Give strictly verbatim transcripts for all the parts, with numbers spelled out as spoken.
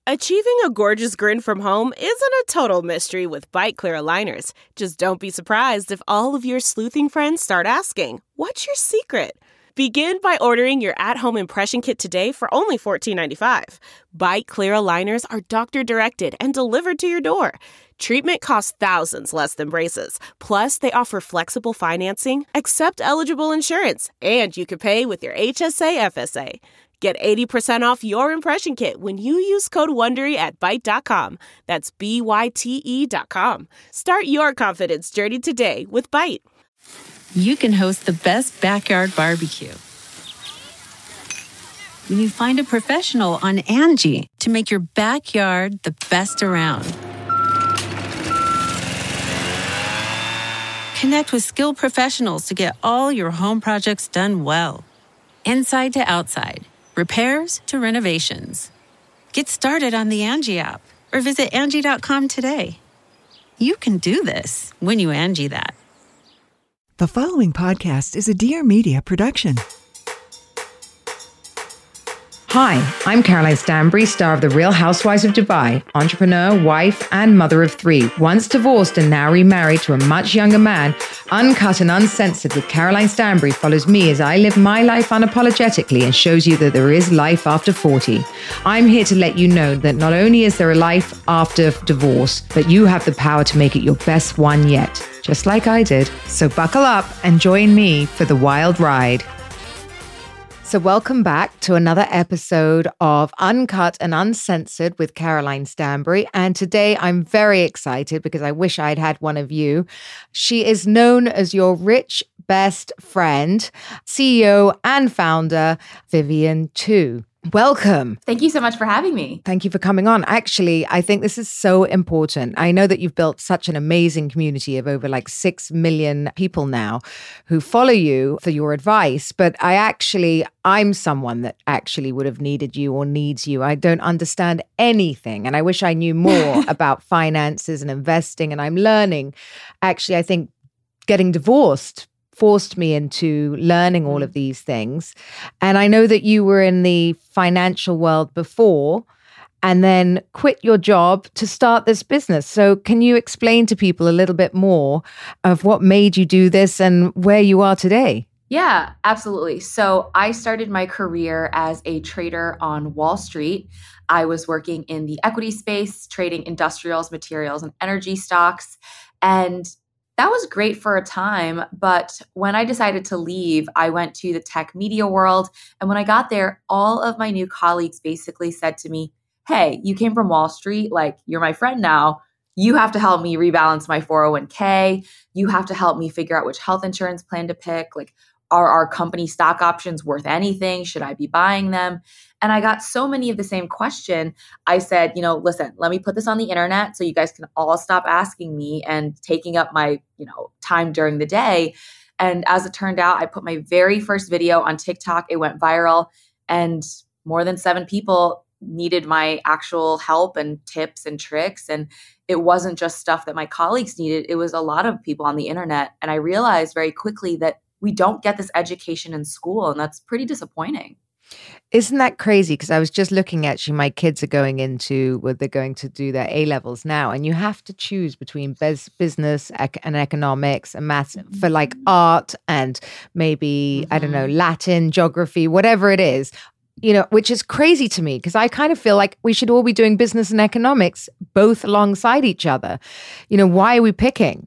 Achieving a gorgeous grin from home isn't a total mystery with Byte Clear aligners. Just don't be surprised if all of your sleuthing friends start asking, "What's your secret?" Begin by ordering your at-home impression kit today for only fourteen ninety-five. Byte Clear aligners are doctor-directed and delivered to your door. Treatment costs thousands less than braces. Plus, they offer flexible financing, accept eligible insurance, and you can pay with your H S A F S A. Get eighty percent off your impression kit when you use code WONDERY at byte dot com. That's B Y T E dot com. Start your confidence journey today with Byte. You can host the best backyard barbecue when you find a professional on Angie to make your backyard the best around. Connect with skilled professionals to get all your home projects done well. Inside to outside. Repairs to renovations. Get started on the Angie app or visit Angie dot com today. You can do this when you Angie that. The following podcast is a Dear Media production. Hi, I'm Caroline Stanbury, star of The Real Housewives of Dubai, entrepreneur, wife, and mother of three. Once divorced and now remarried to a much younger man, Uncut and Uncensored with Caroline Stanbury follows me as I live my life unapologetically and shows you that there is life after forty. I'm here to let you know that not only is there a life after divorce, but you have the power to make it your best one yet, just like I did. So buckle up and join me for the wild ride. So welcome back to another episode of Uncut and Uncensored with Caroline Stanbury. And today I'm very excited because I wish I'd had one of you. She is known as your rich best friend, C E O and founder, Vivian Tu. Welcome. Thank you so much for having me. Thank you for coming on. Actually, I think this is so important. I know that you've built such an amazing community of over like six million people now who follow you for your advice. But I actually, I'm someone that actually would have needed you or needs you. I don't understand anything. And I wish I knew more about finances and investing. And I'm learning. Actually, I think getting divorced forced me into learning all of these things. And I know that you were in the financial world before and then quit your job to start this business. So can you explain to people a little bit more of what made you do this and where you are today? Yeah, absolutely. So I started my career as a trader on Wall Street. I was working in the equity space, trading industrials, materials, and energy stocks. And that was great for a time, but when I decided to leave, I went to the tech media world. And when I got there, all of my new colleagues basically said to me, "Hey, you came from Wall Street, like you're my friend now. You have to help me rebalance my four oh one k. You have to help me figure out which health insurance plan to pick. Like, are our company stock options worth anything? Should I be buying them?" And I got so many of the same question. I said, you know, listen, let me put this on the internet so you guys can all stop asking me and taking up my, you know, time during the day. And as it turned out, I put my very first video on TikTok. It went viral and more than seven people needed my actual help and tips and tricks. And it wasn't just stuff that my colleagues needed. It was a lot of people on the internet. And I realized very quickly that we don't get this education in school. And that's pretty disappointing. Isn't that crazy? Because I was just looking, actually, my kids are going into, well, they're going to do their A-levels now. And you have to choose between bez- business ec- and economics and maths for like art and maybe, mm-hmm. I don't know, Latin, geography, whatever it is. You know, which is crazy to me because I kind of feel like we should all be doing business and economics both alongside each other. You know, why are we picking?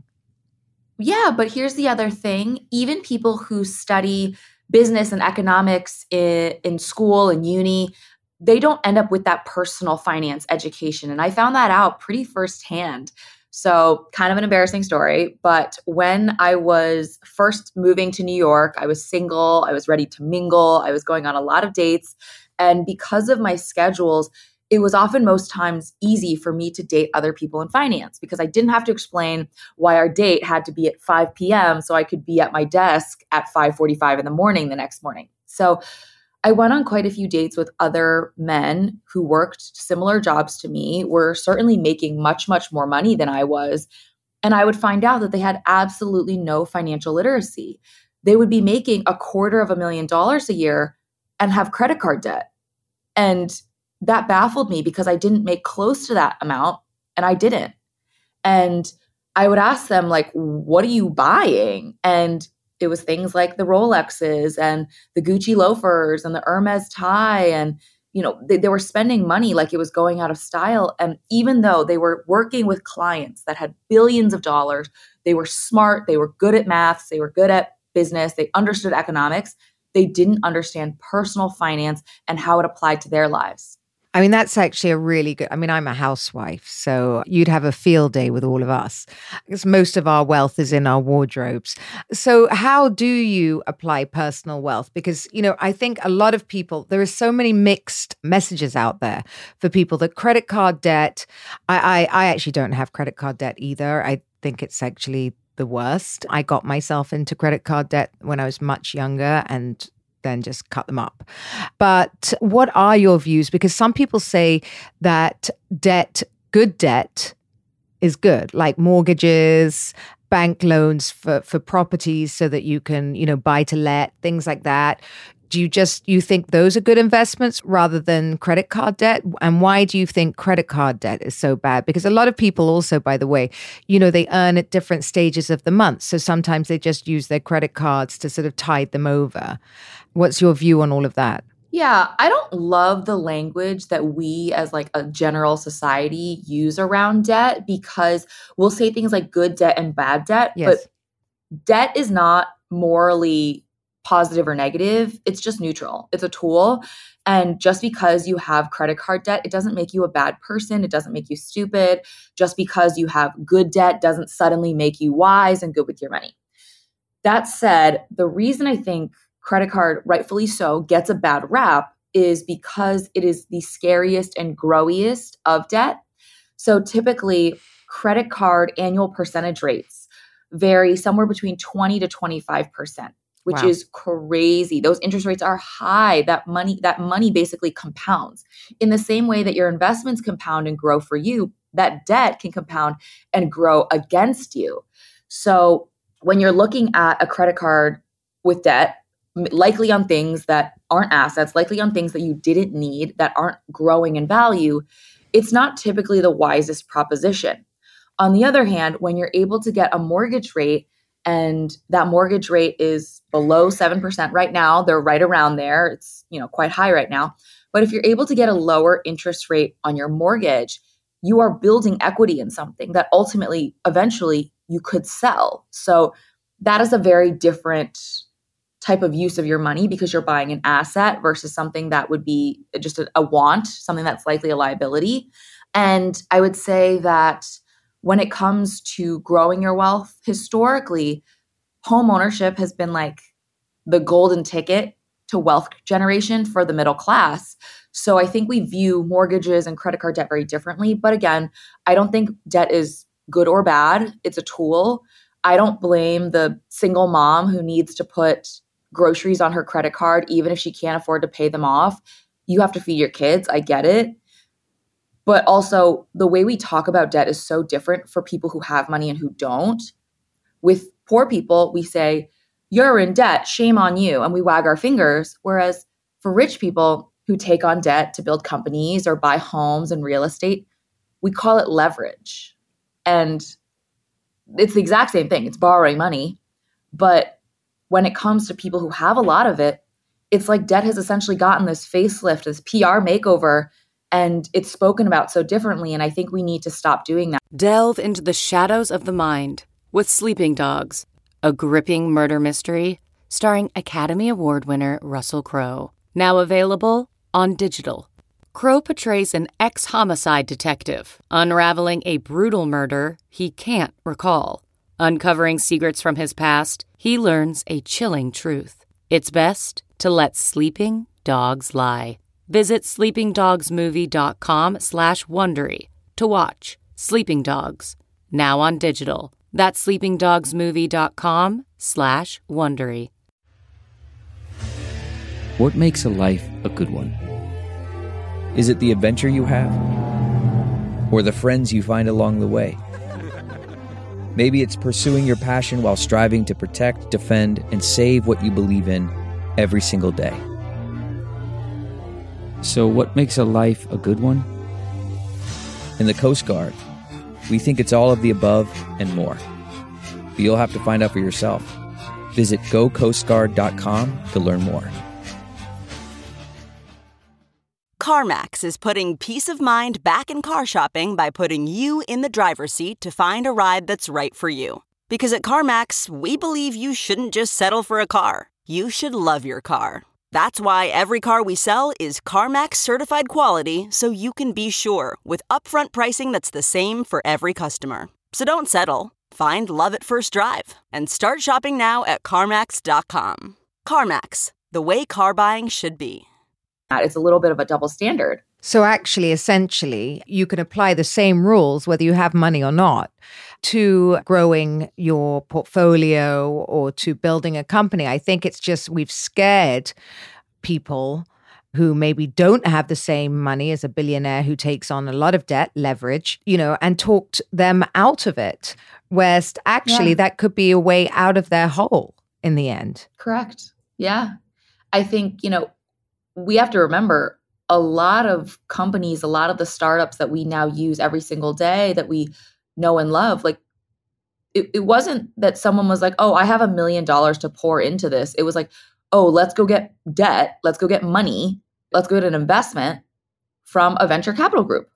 Yeah, but here's the other thing. Even people who study business and economics in, in school and uni, they don't end up with that personal finance education. And I found that out pretty firsthand. So kind of an embarrassing story, but when I was first moving to New York, I was single, I was ready to mingle, I was going on a lot of dates. And because of my schedules, it was often most times easy for me to date other people in finance because I didn't have to explain why our date had to be at five p.m. so I could be at my desk at five forty-five in the morning the next morning. So I went on quite a few dates with other men who worked similar jobs to me, were certainly making much, much more money than I was. And I would find out that they had absolutely no financial literacy. They would be making a quarter of a million dollars a year and have credit card debt. And that baffled me because I didn't make close to that amount and I didn't. And I would ask them, like, what are you buying? And it was things like the Rolexes and the Gucci loafers and the Hermes tie. And, you know, they, they were spending money like it was going out of style. And even though they were working with clients that had billions of dollars, they were smart, they were good at maths, they were good at business, they understood economics, they didn't understand personal finance and how it applied to their lives. I mean, that's actually a really good, I mean, I'm a housewife, so you'd have a field day with all of us because most of our wealth is in our wardrobes. So how do you apply personal wealth? Because, you know, I think a lot of people, there are so many mixed messages out there for people that credit card debt, I, I, I actually don't have credit card debt either. I think it's actually the worst. I got myself into credit card debt when I was much younger and then just cut them up. But what are your views? Because some people say that debt, good debt is good, like mortgages, bank loans for, for properties so that you can, you know, buy to let, things like that. Do you just, you think those are good investments rather than credit card debt? And why do you think credit card debt is so bad? Because a lot of people also, by the way, you know, they earn at different stages of the month. So sometimes they just use their credit cards to sort of tide them over. What's your view on all of that? Yeah, I don't love the language that we as like a general society use around debt because we'll say things like good debt and bad debt, Yes. but debt is not morally positive or negative. It's just neutral. It's a tool. And just because you have credit card debt, it doesn't make you a bad person. It doesn't make you stupid. Just because you have good debt doesn't suddenly make you wise and good with your money. That said, the reason I think credit card, rightfully so, gets a bad rap is because it is the scariest and growiest of debt. So typically, credit card annual percentage rates vary somewhere between twenty to twenty-five percent, which Wow. is crazy. Those interest rates are high. That money, that money basically compounds. In the same way that your investments compound and grow for you, that debt can compound and grow against you. So when you're looking at a credit card with debt, likely on things that aren't assets, likely on things that you didn't need, that aren't growing in value, it's not typically the wisest proposition. On the other hand, when you're able to get a mortgage rate and that mortgage rate is below seven percent right now, they're right around there. It's, you know, quite high right now. But if you're able to get a lower interest rate on your mortgage, you are building equity in something that ultimately, eventually, you could sell. So that is a very different type of use of your money because you're buying an asset versus something that would be just a, a want, something that's likely a liability. And I would say that when it comes to growing your wealth, historically, home ownership has been like the golden ticket to wealth generation for the middle class. So I think we view mortgages and credit card debt very differently. But again, I don't think debt is good or bad. It's a tool. I don't blame the single mom who needs to put groceries on her credit card, even if she can't afford to pay them off. You have to feed your kids. I get it. But also the way we talk about debt is so different for people who have money and who don't. With poor people, we say, you're in debt, shame on you. And we wag our fingers. Whereas for rich people who take on debt to build companies or buy homes and real estate, we call it leverage. And it's the exact same thing. It's borrowing money. But when it comes to people who have a lot of it, it's like debt has essentially gotten this facelift, this P R makeover, and it's spoken about so differently. And I think we need to stop doing that. Delve into the shadows of the mind with Sleeping Dogs, a gripping murder mystery starring Academy Award winner Russell Crowe. Now available on digital. Crowe portrays an ex-homicide detective unraveling a brutal murder he can't recall. Uncovering secrets from his past, he learns a chilling truth. It's best to let sleeping dogs lie. Visit sleepingdogsmovie.com slash Wondery to watch Sleeping Dogs, now on digital. That's sleepingdogsmovie.com slash Wondery. What makes a life a good one? Is it the adventure you have? Or the friends you find along the way? Maybe it's pursuing your passion while striving to protect, defend, and save what you believe in every single day. So what makes a life a good one? In the Coast Guard, we think it's all of the above and more. But you'll have to find out for yourself. Visit go coast guard dot com to learn more. CarMax is putting peace of mind back in car shopping by putting you in the driver's seat to find a ride that's right for you. Because at CarMax, we believe you shouldn't just settle for a car. You should love your car. That's why every car we sell is CarMax certified quality, so you can be sure with upfront pricing that's the same for every customer. So don't settle. Find love at first drive and start shopping now at CarMax dot com. CarMax, the way car buying should be. It's a little bit of a double standard. So actually, essentially, you can apply the same rules, whether you have money or not, to growing your portfolio or to building a company. I think it's just we've scared people who maybe don't have the same money as a billionaire who takes on a lot of debt, leverage, you know, and talked them out of it. Whereas actually yeah. that could be a way out of their hole in the end. Correct. Yeah. I think, you know, we have to remember a lot of companies, a lot of the startups that we now use every single day that we know and love, like it, it wasn't that someone was like, oh, I have a million dollars to pour into this. It was like, oh, let's go get debt. Let's go get money. Let's go get an investment from a venture capital group,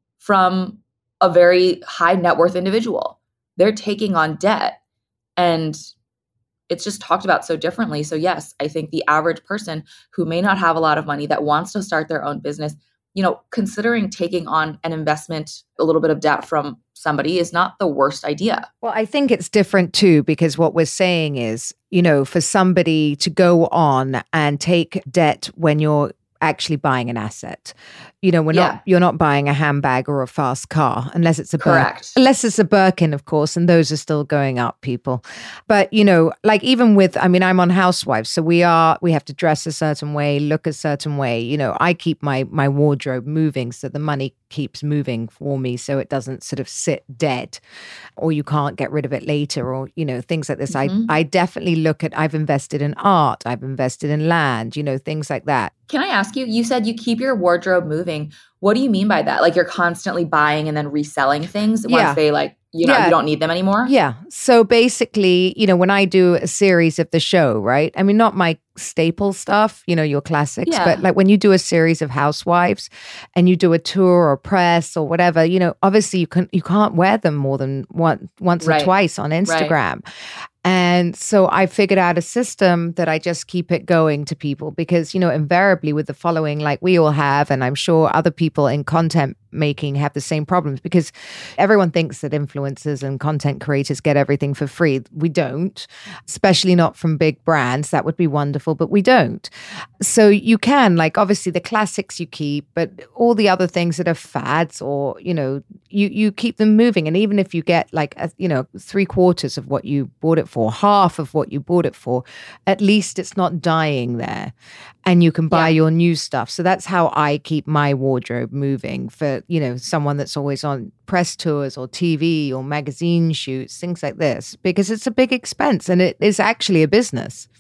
from a very high net worth individual. They're taking on debt, and it's just talked about so differently. So yes, I think the average person who may not have a lot of money that wants to start their own business, you know, considering taking on an investment, a little bit of debt from somebody is not the worst idea. Well, I think it's different too, because what we're saying is, you know, for somebody to go on and take debt when you're actually buying an asset. You know, we're yeah. not, you're not buying a handbag or a fast car unless it's a correct. Bir- unless it's a Birkin, of course, and those are still going up, people. But, you know, like even with, I mean, I'm on Housewives, so we are, we have to dress a certain way, look a certain way. You know, I keep my my wardrobe moving so the money keeps moving for me so it doesn't sort of sit dead or you can't get rid of it later or, you know, things like this. Mm-hmm. I, I definitely look at, I've invested in art, I've invested in land, you know, things like that. Can I ask you, you said you keep your wardrobe moving. What do you mean by that? Like you're constantly buying and then reselling things once yeah. they like, you know, yeah. you don't need them anymore? Yeah. So basically, you know, when I do a series of the show, right? I mean, not my staple stuff, you know, your classics, yeah. but like when you do a series of Housewives and you do a tour or press or whatever, you know, obviously you can you can't wear them more than one once right. or twice on Instagram. Right. And so I figured out a system that I just keep it going to people because, you know, invariably with the following like we all have, and I'm sure other people in content making have the same problems because everyone thinks that influencers and content creators get everything for free. We don't, especially not from big brands. That would be wonderful, but we don't. So you can, like, obviously the classics you keep, but all the other things that are fads or, you know, you, you keep them moving. And even if you get like, a, you know, three quarters of what you bought it for, half of what you bought it for, at least it's not dying there and you can buy yeah. your new stuff. So that's how I keep my wardrobe moving for, you know, someone that's always on press tours or T V or magazine shoots, things like this, because it's a big expense and it is actually a business.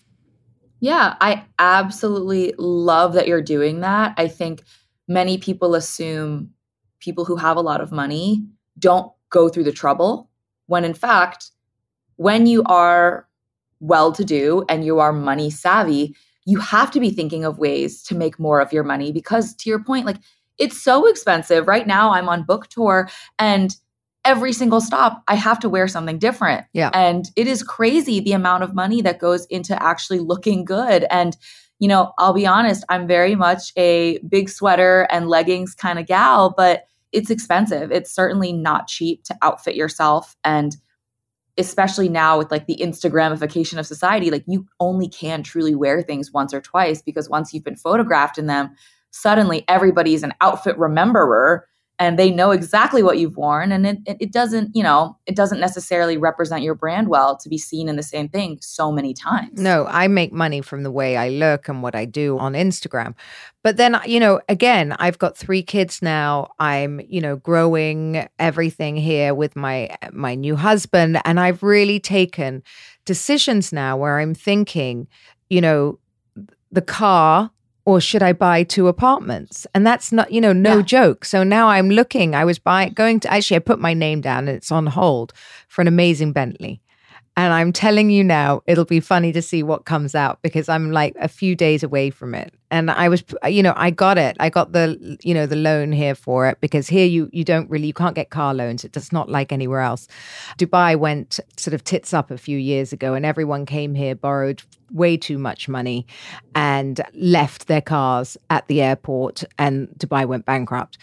Yeah, I absolutely love that you're doing that. I think many people assume people who have a lot of money don't go through the trouble, when in fact, when you are well-to-do and you are money savvy, you have to be thinking of ways to make more of your money because, to your point, like, it's so expensive. Right now, I'm on book tour and every single stop, I have to wear something different. Yeah. And it is crazy the amount of money that goes into actually looking good. And, you know, I'll be honest, I'm very much a big sweater and leggings kind of gal, but it's expensive. It's certainly not cheap to outfit yourself. And especially now with like the Instagramification of society, like you only can truly wear things once or twice because once you've been photographed in them, suddenly everybody's an outfit rememberer and they know exactly what you've worn. And it, it doesn't, you know, it doesn't necessarily represent your brand well to be seen in the same thing so many times. No, I make money from the way I look and what I do on Instagram. But then, you know, again, I've got three kids now. I'm, you know, growing everything here with my my new husband. And I've really taken decisions now where I'm thinking, you know, the car or should I buy two apartments? And that's not, you know, no yeah. joke. So now I'm looking, I was buying, going to, actually I put my name down and it's on hold for an amazing Bentley. And I'm telling you now, it'll be funny to see what comes out because I'm like a few days away from it. And I was, you know, I got it. I got the, you know, the loan here for it because here you you don't really, you can't get car loans. It's not like anywhere else. Dubai went sort of tits up a few years ago and everyone came here, borrowed way too much money and left their cars at the airport and Dubai went bankrupt.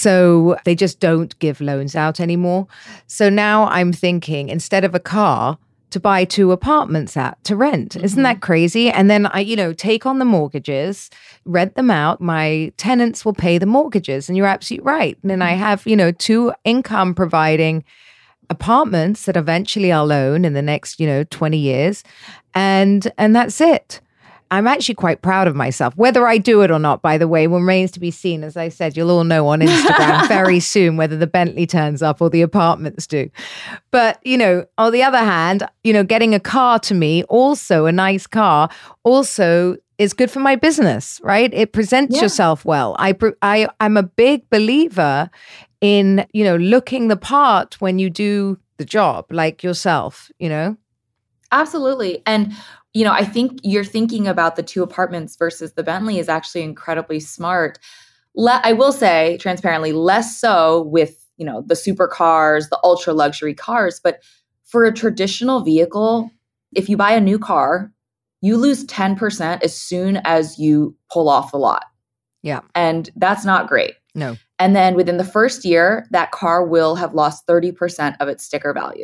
So they just don't give loans out anymore. So now I'm thinking instead of a car, to buy two apartments at to rent. Mm-hmm. Isn't that crazy? And then I, you know, take on the mortgages, rent them out. My tenants will pay the mortgages. And you're absolutely right. And then I have, you know, two income providing apartments that eventually I'll own in the next, you know, twenty years. And, and that's it. I'm actually quite proud of myself. Whether I do it or not, by the way, remains to be seen. As I said, you'll all know on Instagram very soon whether the Bentley turns up or the apartments do. But, you know, on the other hand, you know, getting a car to me, also a nice car, also is good for my business, right? It presents yeah. yourself well. I, I, I'm a big believer in, you know, looking the part when you do the job, like yourself, you know? Absolutely. And you know, I think you're thinking about the two apartments versus the Bentley is actually incredibly smart. Le- I will say transparently, less so with, you know, the supercars, the ultra luxury cars. But for a traditional vehicle, if you buy a new car, you lose ten percent as soon as you pull off the lot. Yeah. And that's not great. No. And then within the first year, that car will have lost thirty percent of its sticker value.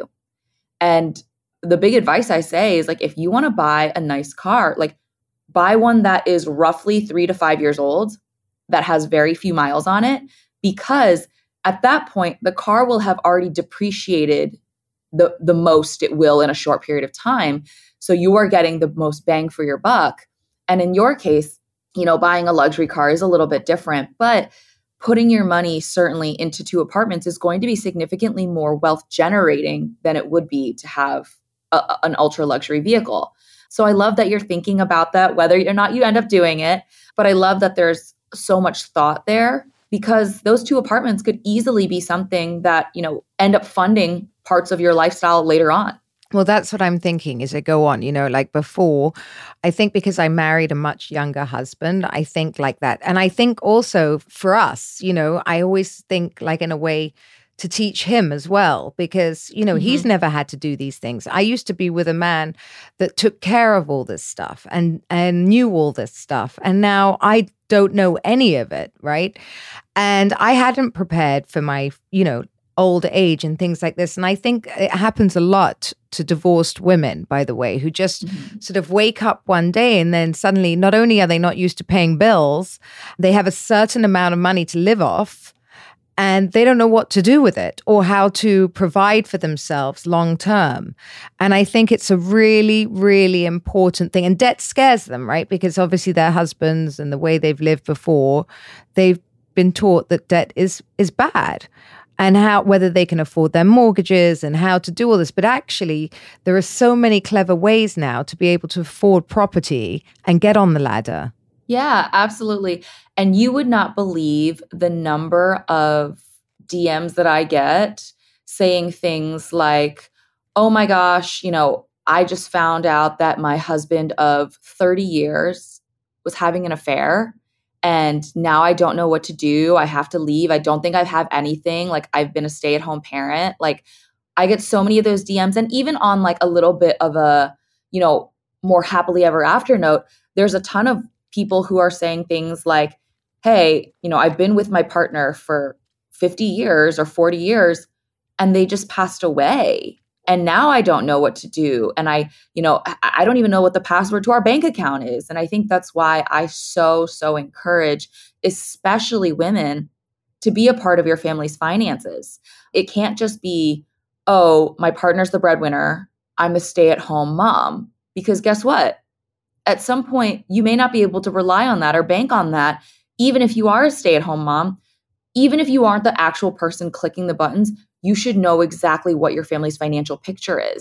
And the big advice I say is like, if you want to buy a nice car, like buy one that is roughly three to five years old, that has very few miles on it, because at that point, the car will have already depreciated the, the most it will in a short period of time. So you are getting the most bang for your buck. And in your case, you know, buying a luxury car is a little bit different, but putting your money certainly into two apartments is going to be significantly more wealth generating than it would be to have A, an ultra luxury vehicle. So I love that you're thinking about that, whether or not you end up doing it. But I love that there's so much thought there because those two apartments could easily be something that, you know, end up funding parts of your lifestyle later on. Well, that's what I'm thinking as I go on, you know, like before, I think because I married a much younger husband, I think like that. And I think also for us, you know, I always think like in a way to teach him as well, because, you know, mm-hmm. he's never had to do these things. I used to be with a man that took care of all this stuff and, and knew all this stuff. And now I don't know any of it, right? And I hadn't prepared for my, you know, old age and things like this. And I think it happens a lot to divorced women, by the way, who just mm-hmm. sort of wake up one day and then suddenly not only are they not used to paying bills, they have a certain amount of money to live off, and they don't know what to do with it or how to provide for themselves long term. And I think it's a really, really important thing. And debt scares them, right? Because obviously their husbands and the way they've lived before, they've been taught that debt is is bad. And how whether they can afford their mortgages and how to do all this. But actually, there are so many clever ways now to be able to afford property and get on the ladder. Yeah, absolutely. And you would not believe the number of D Ms that I get saying things like, oh my gosh, you know, I just found out that my husband of thirty years was having an affair. And now I don't know what to do. I have to leave. I don't think I have anything. Like I've been a stay-at-home parent. Like I get so many of those D Ms. And even on like a little bit of a, you know, more happily ever after note, there's a ton of people who are saying things like, hey, you know, I've been with my partner for fifty years or forty years and they just passed away. And now I don't know what to do. And I, you know, I don't even know what the password to our bank account is. And I think that's why I so, so encourage, especially women, to be a part of your family's finances. It can't just be, oh, my partner's the breadwinner, I'm a stay-at-home mom. Because guess what? At some point, you may not be able to rely on that or bank on that, even if you are a stay-at-home mom. Even if you aren't the actual person clicking the buttons, you should know exactly what your family's financial picture is.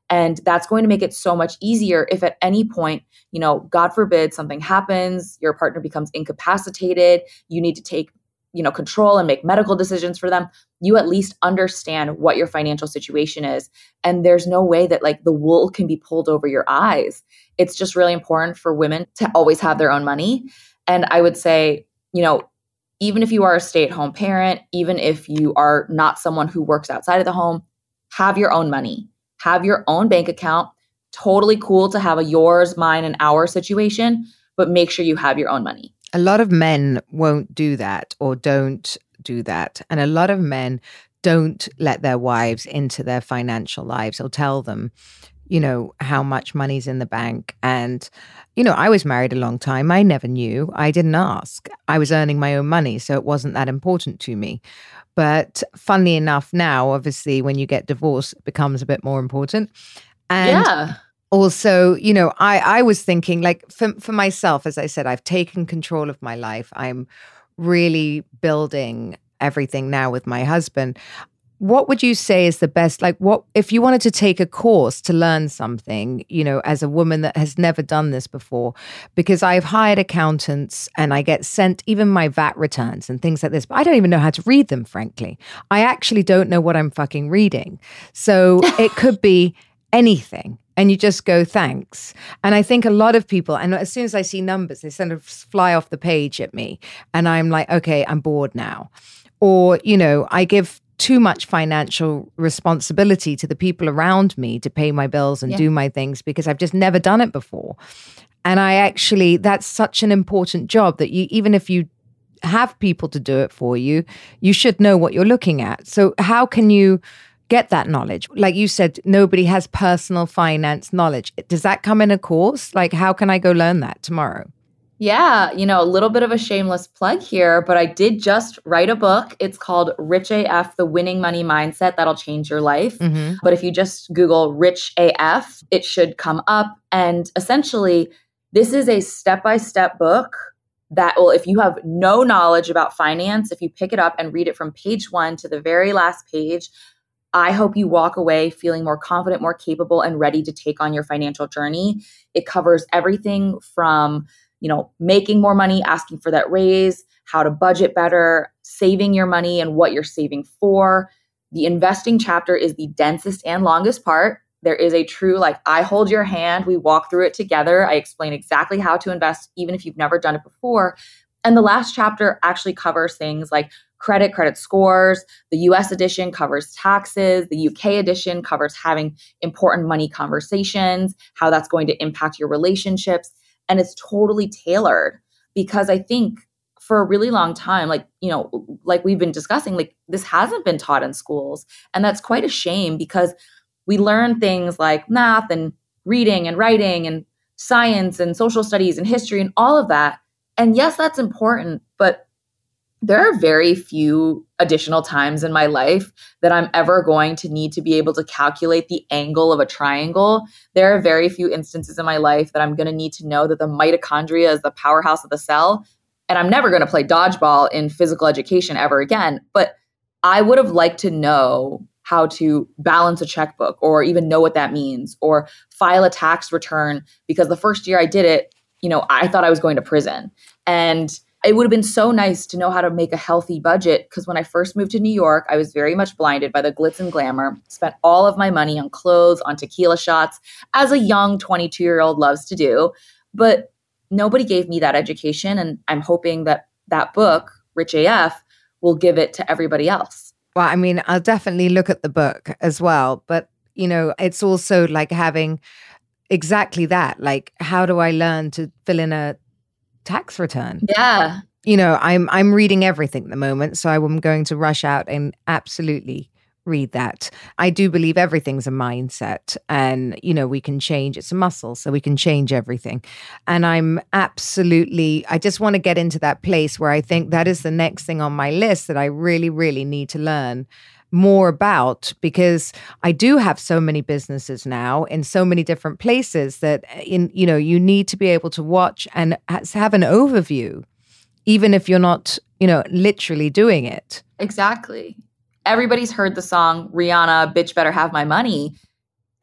And that's going to make it so much easier if at any point, you know, God forbid something happens, your partner becomes incapacitated, you need to take, you know, control and make medical decisions for them. You at least understand what your financial situation is. And there's no way that like the wool can be pulled over your eyes. It's just really important for women to always have their own money. And I would say, you know, even if you are a stay-at-home parent, even if you are not someone who works outside of the home, have your own money. Have your own bank account. Totally cool to have a yours, mine, and our situation, but make sure you have your own money. A lot of men won't do that or don't do that. And a lot of men don't let their wives into their financial lives or tell them, you know, how much money's in the bank. And, you know, I was married a long time. I never knew. I didn't ask. I was earning my own money, so it wasn't that important to me. But funnily enough, now, obviously, when you get divorced, it becomes a bit more important. And yeah. Also, you know, I, I was thinking like for, for myself, as I said, I've taken control of my life. I'm really building everything now with my husband. What would you say is the best, like what, if you wanted to take a course to learn something, you know, as a woman that has never done this before, because I've hired accountants and I get sent even my V A T returns and things like this, but I don't even know how to read them, frankly. I actually don't know what I'm fucking reading. So it could be anything. And you just go, thanks. And I think a lot of people, and as soon as I see numbers, they sort of fly off the page at me. And I'm like, okay, I'm bored now. Or, you know, I give too much financial responsibility to the people around me to pay my bills and yeah. do my things because I've just never done it before. And I actually, that's such an important job that you, even if you have people to do it for you, you should know what you're looking at. So how can you get that knowledge? Like you said, nobody has personal finance knowledge. Does that come in a course? Like, how can I go learn that tomorrow? Yeah, you know, a little bit of a shameless plug here, but I did just write a book. It's called Rich A F, The Winning Money Mindset That'll Change Your Life. Mm-hmm. But if you just Google Rich A F, it should come up. And essentially, this is a step-by-step book that will, if you have no knowledge about finance, if you pick it up and read it from page one to the very last page, I hope you walk away feeling more confident, more capable, and ready to take on your financial journey. It covers everything from, you know, making more money, asking for that raise, how to budget better, saving your money and what you're saving for. The investing chapter is the densest and longest part. There is a true, like, I hold your hand, we walk through it together. I explain exactly how to invest, even if you've never done it before. And the last chapter actually covers things like credit, credit scores. The U S edition covers taxes. The U K edition covers having important money conversations, how that's going to impact your relationships. And it's totally tailored because I think for a really long time, like, you know, like we've been discussing, like this hasn't been taught in schools. And that's quite a shame because we learn things like math and reading and writing and science and social studies and history and all of that. And yes, that's important, but there are very few additional times in my life that I'm ever going to need to be able to calculate the angle of a triangle. There are very few instances in my life that I'm going to need to know that the mitochondria is the powerhouse of the cell. And I'm never going to play dodgeball in physical education ever again. But I would have liked to know how to balance a checkbook or even know what that means or file a tax return because the first year I did it, you know, I thought I was going to prison. And it would have been so nice to know how to make a healthy budget because when I first moved to New York, I was very much blinded by the glitz and glamour, spent all of my money on clothes, on tequila shots, as a young twenty-two-year-old loves to do. But nobody gave me that education. And I'm hoping that that book, Rich A F, will give it to everybody else. Well, I mean, I'll definitely look at the book as well. But, you know, it's also like having exactly that. Like, how do I learn to fill in a tax return? Yeah. You know, I'm I'm reading everything at the moment, so I'm going to rush out and absolutely read that. I do believe everything's a mindset and, you know, we can change. It's a muscle, so we can change everything. And I'm absolutely, I just want to get into that place where I think that is the next thing on my list that I really, really need to learn more about because I do have so many businesses now in so many different places that in, you know, you need to be able to watch and have an overview, even if you're not, you know, literally doing it. Exactly. Everybody's heard the song Rihanna, Bitch Better Have My Money.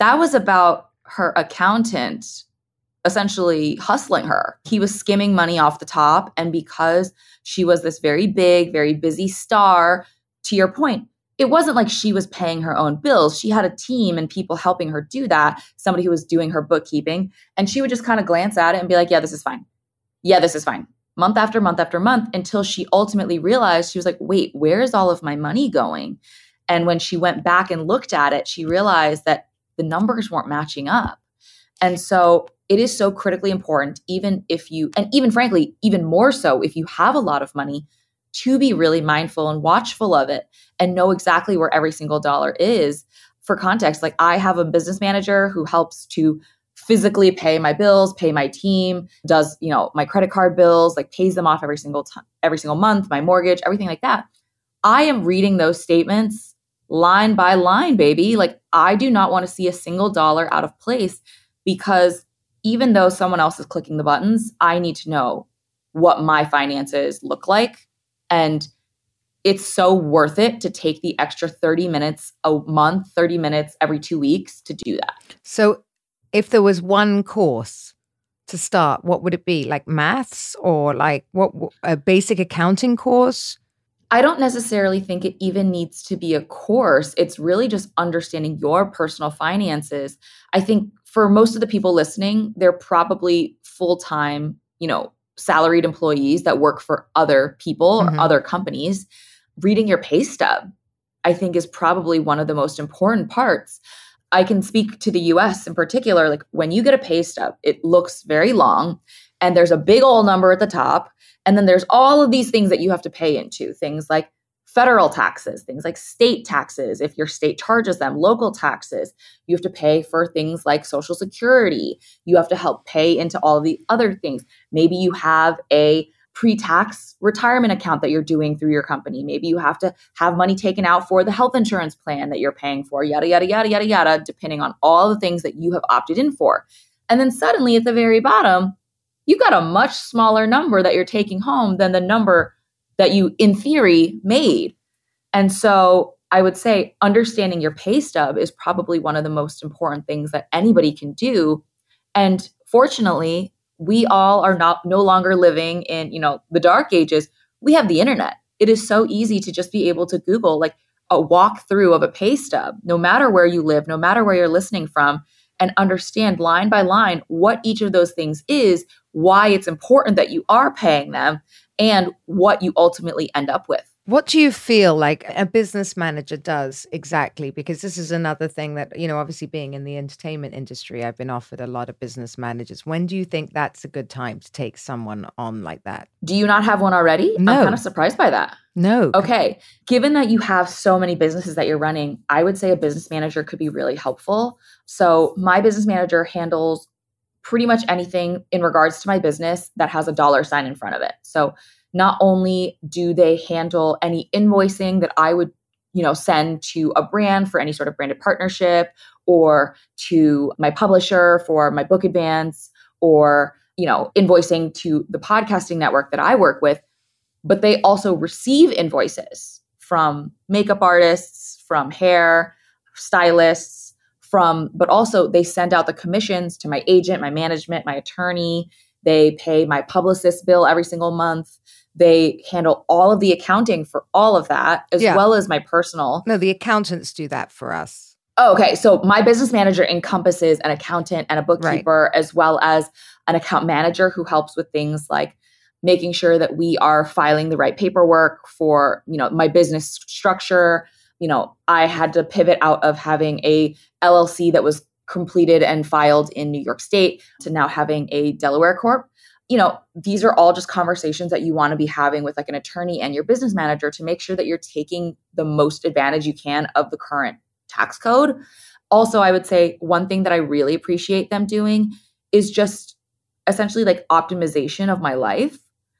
That was about her accountant essentially hustling her. He was skimming money off the top. And because she was this very big, very busy star, to your point, it wasn't like she was paying her own bills. She had a team and people helping her do that, somebody who was doing her bookkeeping. And she would just kind of glance at it and be like, yeah, this is fine. Yeah, this is fine. Month after month after month, until she ultimately realized, she was like, wait, where's all of my money going? And when she went back and looked at it, she realized that the numbers weren't matching up. And so it is so critically important, even if you, and even frankly, even more so if you have a lot of money, to be really mindful and watchful of it and know exactly where every single dollar is. For context, like I have a business manager who helps to physically pay my bills, pay my team, does, you know, my credit card bills, like pays them off every single time, every single month, my mortgage, everything like that. I am reading those statements line by line, baby. Like I do not want to see a single dollar out of place, because even though someone else is clicking the buttons, I need to know what my finances look like. And it's so worth it to take the extra thirty minutes a month, thirty minutes every two weeks to do that. So if there was one course to start, what would it be? Like maths or like what, a basic accounting course? I don't necessarily think it even needs to be a course. It's really just understanding your personal finances. I think for most of the people listening, they're probably full-time, you know, salaried employees that work for other people or mm-hmm. other companies. Reading your pay stub, I think, is probably one of the most important parts. I can speak to the U S in particular. Like when you get a pay stub, it looks very long and there's a big old number at the top. And then there's all of these things that you have to pay into, things like federal taxes, things like state taxes, if your state charges them, local taxes. You have to pay for things like Social Security. You have to help pay into all of the other things. Maybe you have a pre-tax retirement account that you're doing through your company. Maybe you have to have money taken out for the health insurance plan that you're paying for, yada, yada, yada, yada, yada, depending on all the things that you have opted in for. And then suddenly at the very bottom, you've got a much smaller number that you're taking home than the number that you, in theory, made. And so I would say understanding your pay stub is probably one of the most important things that anybody can do. And fortunately, we all are not no longer living in, you know, the dark ages. We have the internet. It is so easy to just be able to Google like a walkthrough of a pay stub, no matter where you live, no matter where you're listening from, and understand line by line what each of those things is, why it's important that you are paying them, and what you ultimately end up with. What do you feel like a business manager does exactly? Because this is another thing that, you know, obviously being in the entertainment industry, I've been offered a lot of business managers. When do you think that's a good time to take someone on like that? Do you not have one already? No. I'm kind of surprised by that. No. Okay. Given that you have so many businesses that you're running, I would say a business manager could be really helpful. So my business manager handles pretty much anything in regards to my business that has a dollar sign in front of it. So not only do they handle any invoicing that I would, you know, send to a brand for any sort of branded partnership, or to my publisher for my book advance, or, you know, invoicing to the podcasting network that I work with, but they also receive invoices from makeup artists, from hair stylists, from, but also they send out the commissions to my agent, my management, my attorney. They pay my publicist bill every single month. They handle all of the accounting for all of that, as yeah. well as my personal. No, the accountants do that for us. Oh, okay. So my business manager encompasses an accountant and a bookkeeper, right, as well as an account manager who helps with things like making sure that we are filing the right paperwork for, you know, my business structure. You know, I had to pivot out of having a L L C that was completed and filed in New York State to now having a Delaware Corp. You know, these are all just conversations that you want to be having with like an attorney and your business manager to make sure that you're taking the most advantage you can of the current tax code. Also, I would say one thing that I really appreciate them doing is just essentially like optimization of my life.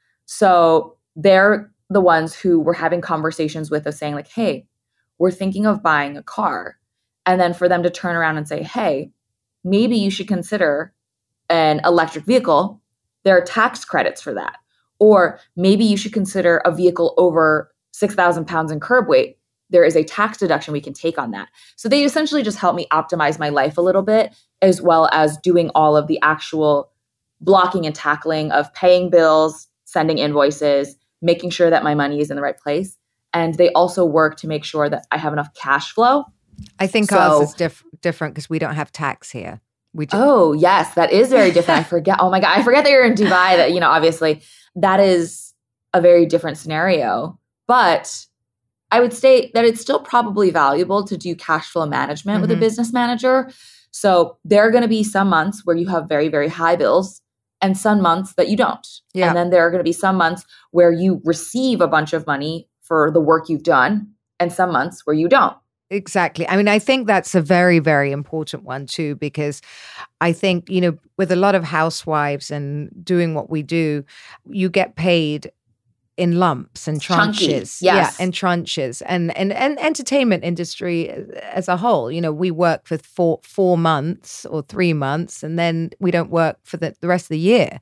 So they're the ones who were having conversations with us saying like, hey, we're thinking of buying a car. And then for them to turn around and say, hey, maybe you should consider an electric vehicle. There are tax credits for that. Or maybe you should consider a vehicle over six thousand pounds in curb weight. there is a tax deduction we can take on that. So they essentially just help me optimize my life a little bit, as well as doing all of the actual blocking and tackling of paying bills, sending invoices, making sure that my money is in the right place. And they also work to make sure that I have enough cash flow. I think so, ours is diff- different because we don't have tax here. We do. Oh, yes, that is very different. I forget. Oh my God, I forget that you're in Dubai. That, you know, obviously that is a very different scenario. But I would say that it's still probably valuable to do cash flow management mm-hmm. with a business manager. So there are going to be some months where you have very, very high bills and some months that you don't. Yeah. And then there are going to be some months where you receive a bunch of money for the work you've done and some months where you don't. Exactly. I mean, I think that's a very, very important one too, because I think, you know, with a lot of housewives and doing what we do, you get paid in lumps and tranches. Chunky, yes. Yeah, and tranches. And, and and entertainment industry as a whole, you know, we work for four, four months or three months and then we don't work for the, the rest of the year.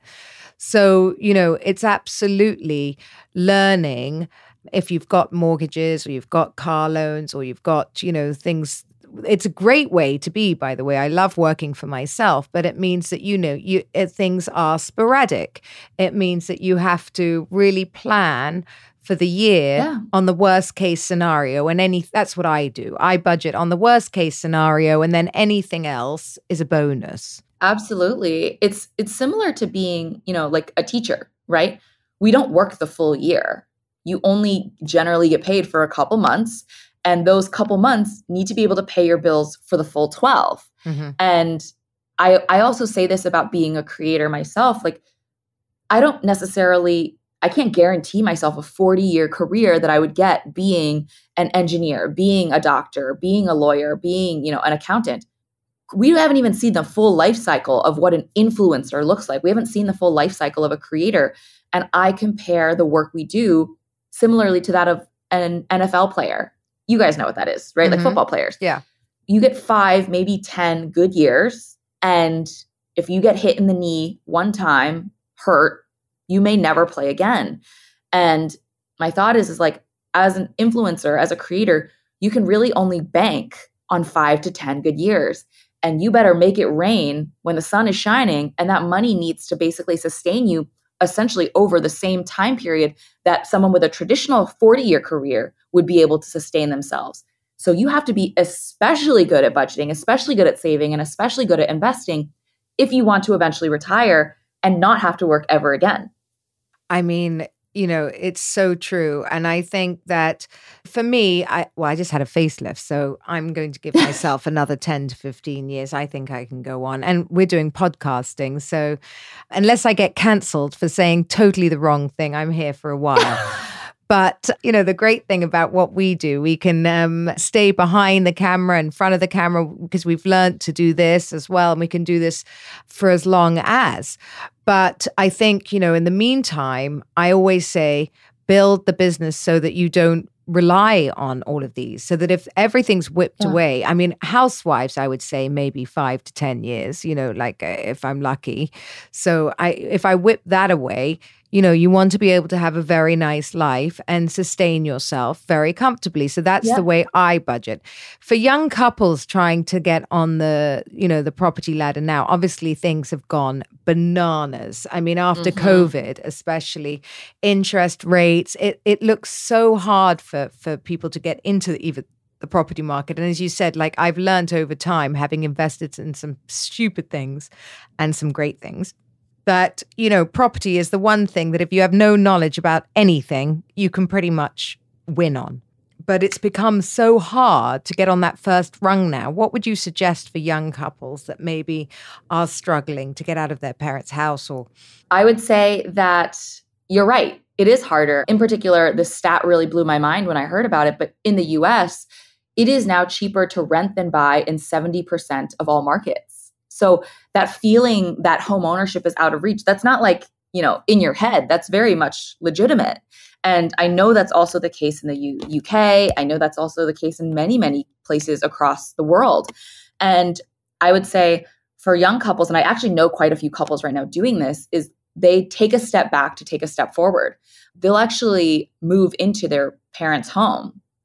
So, you know, it's absolutely learning if you've got mortgages or you've got car loans or you've got, you know, things. It's a great way to be, by the way. I love working for myself, but it means that, you know, you uh, things are sporadic. It means that you have to really plan for the year yeah. on the worst case scenario. And any that's what I do. I budget on the worst case scenario, and then anything else is a bonus. Absolutely. It's it's similar to being, you know, like a teacher, right? We don't work the full year. You only generally get paid for a couple months. And those couple months need to be able to pay your bills for the full twelve. Mm-hmm. And I, I also say this about being a creator myself. Like, I don't necessarily, I can't guarantee myself a forty-year career that I would get being an engineer, being a doctor, being a lawyer, being, you know, an accountant. We haven't even seen the full life cycle of what an influencer looks like. We haven't seen the full life cycle of a creator. And I compare the work we do similarly to that of an N F L player. You guys know what that is, right? Mm-hmm. Like football players. Yeah. You get five, maybe ten good years. And if you get hit in the knee one time, hurt, you may never play again. And my thought is, is like, as an influencer, as a creator, you can really only bank on five to ten good years. And you better make it rain when the sun is shining. And that money needs to basically sustain you essentially over the same time period that someone with a traditional forty-year career would be able to sustain themselves. So you have to be especially good at budgeting, especially good at saving, and especially good at investing if you want to eventually retire and not have to work ever again. I mean, you know, it's so true. And I think that for me, I well, I just had a facelift. So I'm going to give myself another ten to fifteen years. I think I can go on. And we're doing podcasting. So unless I get cancelled for saying totally the wrong thing, I'm here for a while. But, you know, the great thing about what we do, we can um, stay behind the camera, in front of the camera, because we've learned to do this as well. And we can do this for as long as. But I think, you know, in the meantime, I always say, build the business so that you don't rely on all of these, so that if everything's whipped yeah. away, I mean, housewives, I would say maybe five to ten years, you know, like uh, if I'm lucky. So I, if I whip that away, you know, you want to be able to have a very nice life and sustain yourself very comfortably. So that's yeah. the way I budget. For young couples trying to get on the, you know, the property ladder now, obviously things have gone bananas. I mean, after mm-hmm. COVID, especially interest rates, it, it looks so hard for, for people to get into even the property market. And as you said, like I've learned over time, having invested in some stupid things and some great things, that, you know, property is the one thing that if you have no knowledge about anything, you can pretty much win on. But it's become so hard to get on that first rung now. What would you suggest for young couples that maybe are struggling to get out of their parents' house? Or I would say that you're right. It is harder. In particular, the stat really blew my mind when I heard about it. But in the U S, it is now cheaper to rent than buy in seventy percent of all markets. So that feeling that home ownership is out of reach, that's not like, you know, in your head. That's very much legitimate. And I know that's also the case in the U- UK. I know that's also the case in many, many places across the world. And I would say for young couples, and I actually know quite a few couples right now doing this, is they take a step back to take a step forward. They'll actually move into their parents' home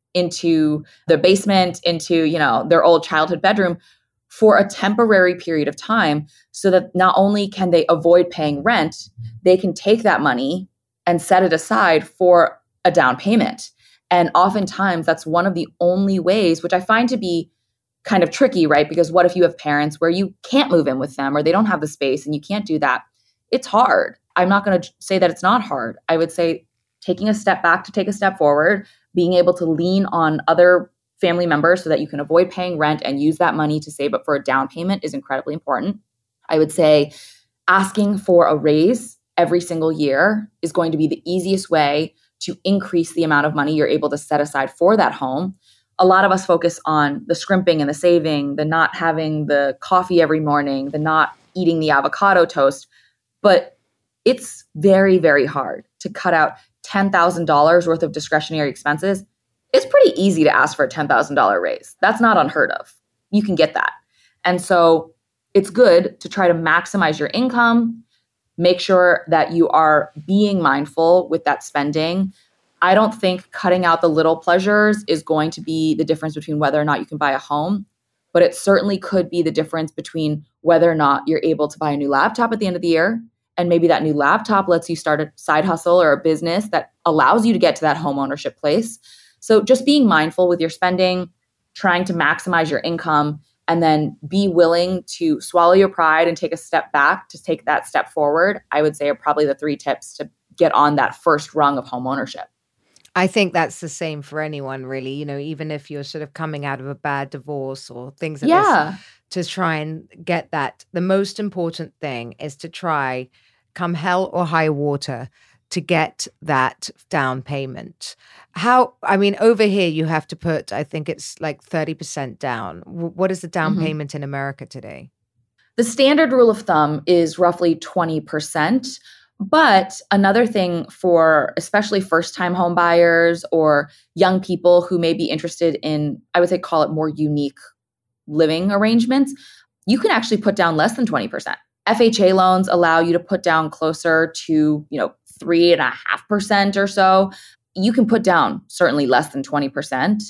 into the basement, into, you know, their old childhood bedroom for a temporary period of time, so that not only can they avoid paying rent, they can take that money and set it aside for a down payment. And oftentimes that's one of the only ways, which I find to be kind of tricky, right? Because what if you have parents where you can't move in with them, or they don't have the space and you can't do that? It's hard. I'm not going to say that it's not hard. I would say taking a step back to take a step forward, being able to lean on other family members so that you can avoid paying rent and use that money to save up for a down payment is incredibly important. I would say asking for a raise every single year is going to be the easiest way to increase the amount of money you're able to set aside for that home. A lot of us focus on the scrimping and the saving, the not having the coffee every morning, the not eating the avocado toast. But it's very, very hard to cut out ten thousand dollars worth of discretionary expenses. It's pretty easy to ask for a ten thousand dollars raise. That's not unheard of. You can get that. And so it's good to try to maximize your income, make sure that you are being mindful with that spending. I don't think cutting out the little pleasures is going to be the difference between whether or not you can buy a home, but it certainly could be the difference between whether or not you're able to buy a new laptop at the end of the year. And maybe that new laptop lets you start a side hustle or a business that allows you to get to that home ownership place. So just being mindful with your spending, trying to maximize your income, and then be willing to swallow your pride and take a step back to take that step forward, I would say are probably the three tips to get on that first rung of home ownership. I think that's the same for anyone, really. You know, even if you're sort of coming out of a bad divorce or things like yeah. this, to try and get that. The most important thing is to try, come hell or high water, to get that down payment. How, I mean, over here you have to put, I think it's like thirty percent down. What is the down mm-hmm. payment in America today? The standard rule of thumb is roughly twenty percent. But another thing for especially first-time home buyers or young people who may be interested in, I would say, call it more unique living arrangements, you can actually put down less than twenty percent. F H A loans allow you to put down closer to, you know, three and a half percent or so. You can put down certainly less than twenty percent.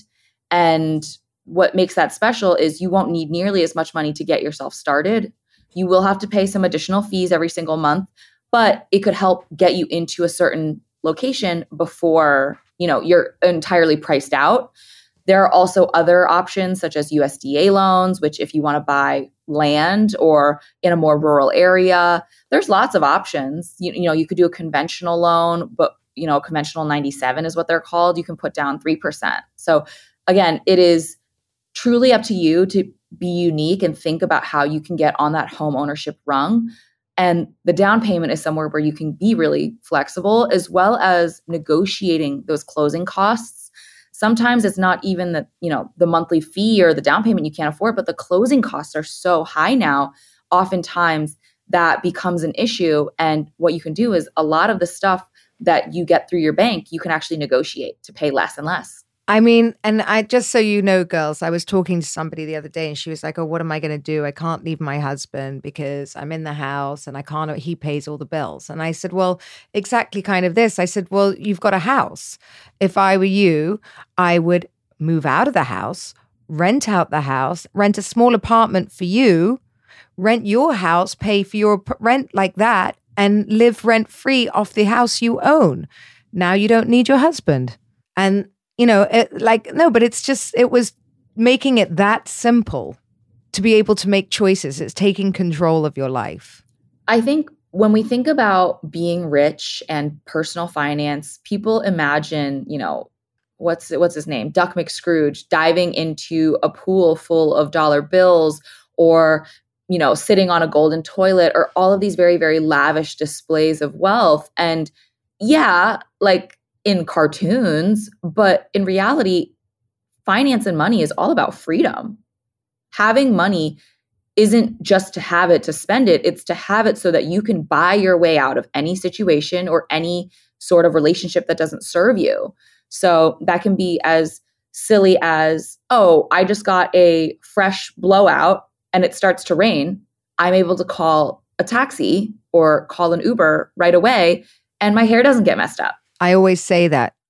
And what makes that special is you won't need nearly as much money to get yourself started. You will have to pay some additional fees every single month, but it could help get you into a certain location before, you know, you're entirely priced out. There are also other options such as U S D A loans, which if you want to buy land or in a more rural area, there's lots of options. You, you know, you could do a conventional loan, but, you know, conventional ninety-seven is what they're called. You can put down three percent. So again, it is truly up to you to be unique and think about how you can get on that home ownership rung. And the down payment is somewhere where you can be really flexible, as well as negotiating those closing costs. Sometimes it's not even the, you know, the monthly fee or the down payment you can't afford, but the closing costs are so high now. Oftentimes that becomes an issue. And what you can do is a lot of the stuff that you get through your bank, you can actually negotiate to pay less and less. I mean, and I just so you know, girls, I was talking to somebody the other day and she was like, oh, what am I going to do? I can't leave my husband because I'm in the house and I can't, he pays all the bills. And I said, well, exactly kind of this. I said, well, you've got a house. If I were you, I would move out of the house, rent out the house, rent a small apartment for you, rent your house, pay for your rent like that, and live rent free off the house you own. Now you don't need your husband. And You know, it, like, no, but it's just, it was making it that simple to be able to make choices. It's taking control of your life. I think when we think about being rich and personal finance, people imagine, you know, what's what's his name? Duck McScrooge diving into a pool full of dollar bills, or, you know, sitting on a golden toilet, or all of these very, very lavish displays of wealth. And yeah, like, in cartoons, but in reality, finance and money is all about freedom. Having money isn't just to have it to spend it, it's to have it so that you can buy your way out of any situation or any sort of relationship that doesn't serve you. So that can be as silly as, oh, I just got a fresh blowout and it starts to rain. I'm able to call a taxi or call an Uber right away and my hair doesn't get messed up. I always say that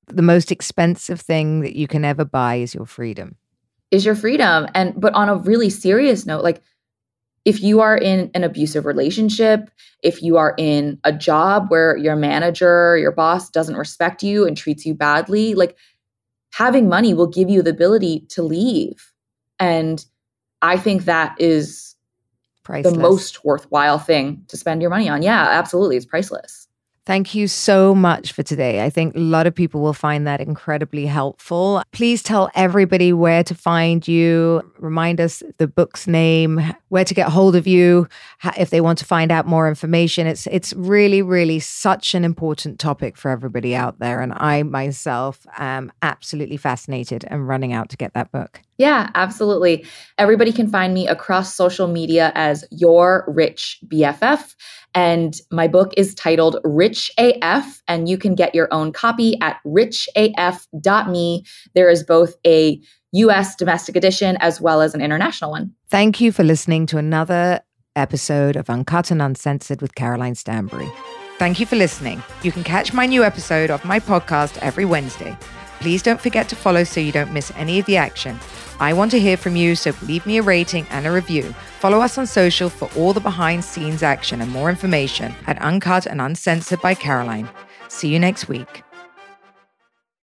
the most expensive thing that you can ever buy is your freedom. Is your freedom. And but on a really serious note, like if you are in an abusive relationship, if you are in a job where your manager, your boss doesn't respect you and treats you badly, like having money will give you the ability to leave. And I think that is priceless. The most worthwhile thing to spend your money on. Yeah, absolutely. It's priceless. Thank you so much for today. I think a lot of people will find that incredibly helpful. Please tell everybody where to find you. Remind us the book's name, where to get hold of you, if they want to find out more information. It's it's really, really such an important topic for everybody out there. And I myself am absolutely fascinated and running out to get that book. Yeah, absolutely. Everybody can find me across social media as Your Rich B F F. And my book is titled Rich A F, and you can get your own copy at rich A F dot me. There is both a U S domestic edition as well as an international one. Thank you for listening to another episode of Uncut and Uncensored with Caroline Stanbury. Thank you for listening. You can catch my new episode of my podcast every Wednesday. Please don't forget to follow so you don't miss any of the action. I want to hear from you, so leave me a rating and a review. Follow us on social for all the behind-scenes action and more information at Uncut and Uncensored by Caroline. See you next week.